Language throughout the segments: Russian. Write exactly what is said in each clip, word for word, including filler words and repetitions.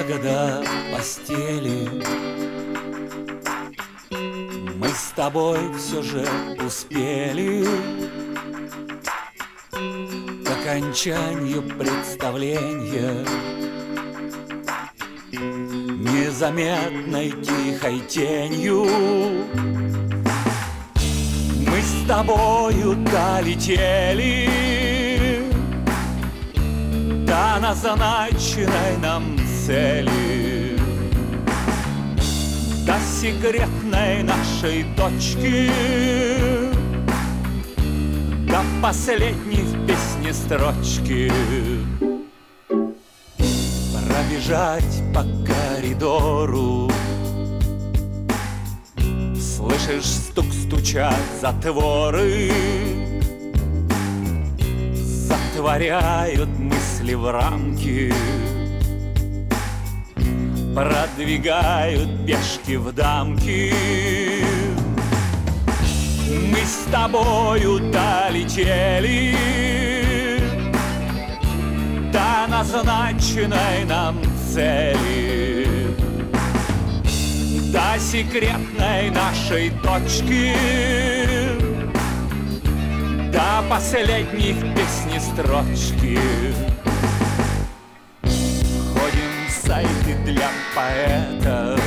ягода постели. Мы с тобой все же успели к окончанию представления, незаметной тихой тенью. Мы с тобою долетели до назначенной нам цели, до секретной нашей точки, до последней в песне строчки. Пробежать по коридору, слышишь, стук стучат затворы, затворяют мысли в рамки, продвигают пешки в дамки. Мы с тобою долетели до назначенной нам цели, до секретной нашей точки, до последней в песне строчки. Ходим в сайты для поэтов,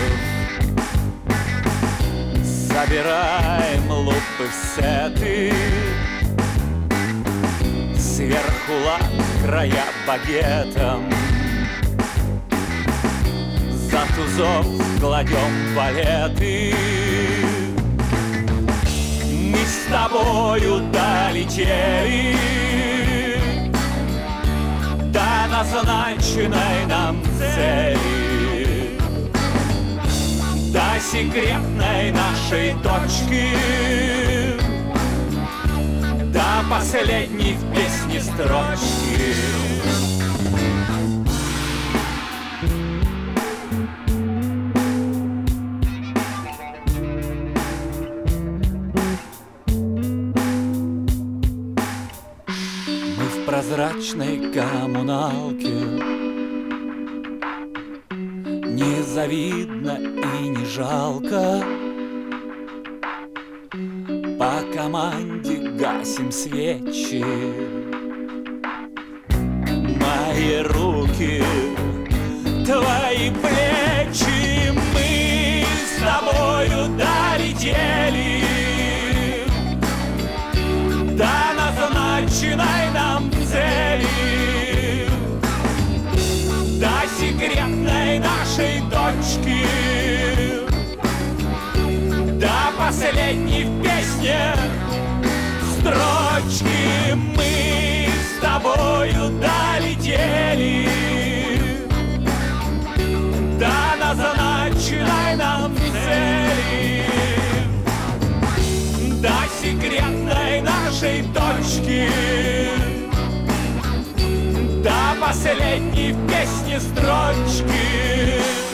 собираем лупы в сеты, сверху лак, края багетом, за тузов кладем валеты. Мы с тобою долетели до назначенной нам цели, до секретной нашей точки, до последней в песне строчки. Мы в прозрачной коммуналке, не завидно и не жалко, по команде гасим свечи. Мои руки, твои плечи, мы с тобою долетели до назначенной нам цели, до секретной нашей точки, до последней в песне строчки. Мы с тобою долетели до назначенной нам цели, до секретной нашей точки, до последней в песне строчки.